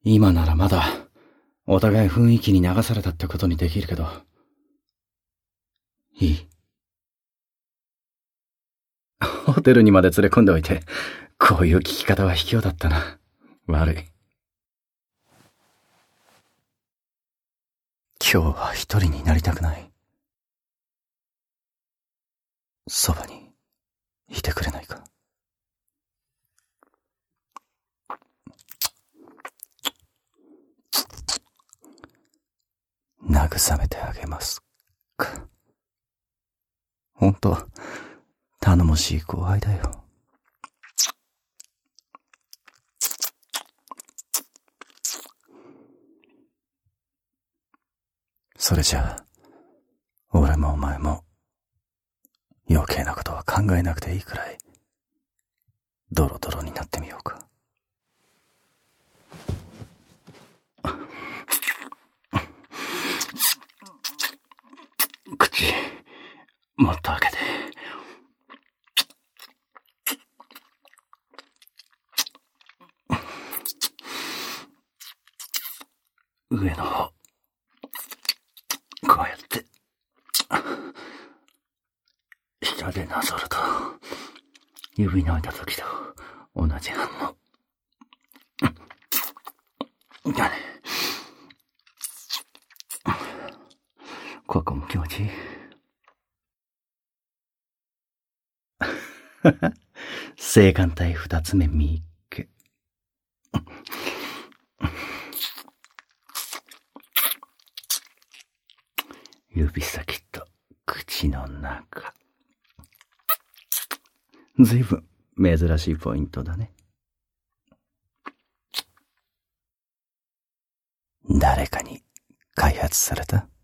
今ならまだ、お互い雰囲気に流されたってことにできるけど。いい？ホテルにまで連れ込んでおいて、こういう聞き方は卑怯だったな。悪い。今日は一人になりたくない。そばにいてくれないか。慰めてあげますか。ほんと、頼もしい後輩だよ。それじゃあ、俺もお前も余計なことは考えなくていいくらいドロドロになってみようか。口もっと開けて。上の方、こうやって下でなぞると指の開いた時と同じ反応だね。ここも気持ちいい。性感帯二つ目見っけ。指先と口の中。ずいぶん珍しいポイントだね。誰かに開発された？